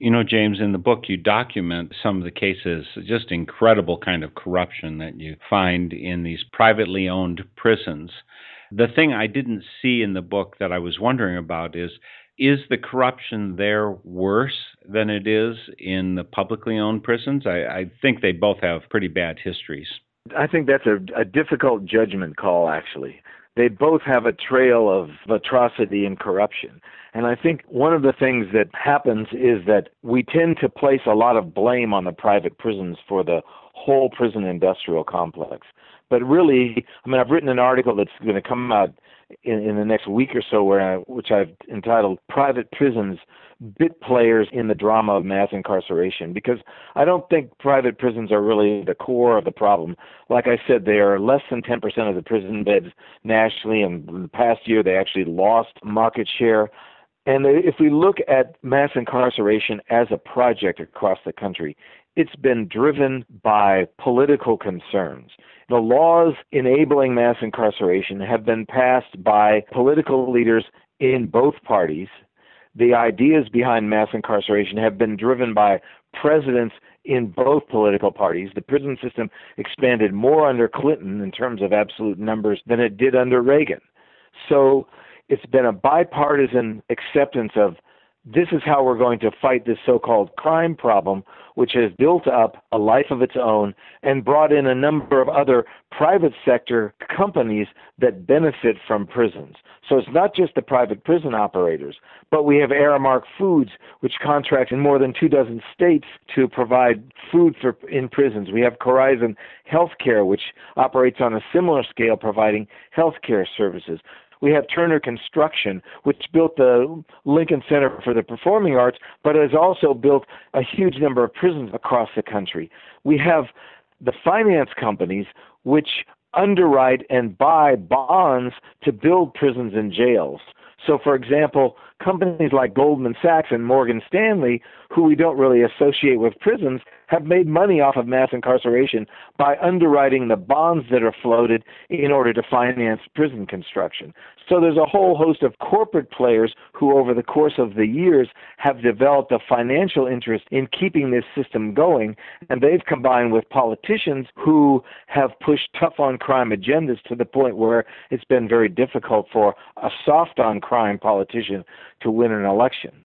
James, in the book, you document some of the cases, just incredible kind of corruption that you find in these privately owned prisons. The thing I didn't see in the book that I was wondering about is the corruption there worse than it is in the publicly owned prisons? I think they both have pretty bad histories. I think that's a difficult judgment call, actually. They both have a trail of atrocity and corruption. And I think one of the things that happens is that we tend to place a lot of blame on the private prisons for the whole prison industrial complex. But really, I've written an article that's going to come out in the next week or so, which I've entitled "Private Prisons: Bit Players in the Drama of Mass Incarceration," because I don't think private prisons are really the core of the problem. Like I said, they are less than 10% of the prison beds nationally, and in the past year they actually lost market share. And if we look at mass incarceration as a project across the country, it's been driven by political concerns. The laws enabling mass incarceration have been passed by political leaders in both parties. The ideas behind mass incarceration have been driven by presidents in both political parties. The prison system expanded more under Clinton in terms of absolute numbers than it did under Reagan. So it's been a bipartisan acceptance of this is how we're going to fight this so-called crime problem, which has built up a life of its own and brought in a number of other private sector companies that benefit from prisons. So it's not just the private prison operators, but we have Aramark Foods, which contracts in more than 24 states to provide food in prisons. We have Corizon Healthcare, which operates on a similar scale, providing healthcare services. We have Turner Construction, which built the Lincoln Center for the Performing Arts, but has also built a huge number of prisons across the country. We have the finance companies, which underwrite and buy bonds to build prisons and jails. So, for example, companies like Goldman Sachs and Morgan Stanley, who we don't really associate with prisons, have made money off of mass incarceration by underwriting the bonds that are floated in order to finance prison construction. So there's a whole host of corporate players who over the course of the years have developed a financial interest in keeping this system going, and they've combined with politicians who have pushed tough on crime agendas to the point where it's been very difficult for a soft on crime politician to win an election.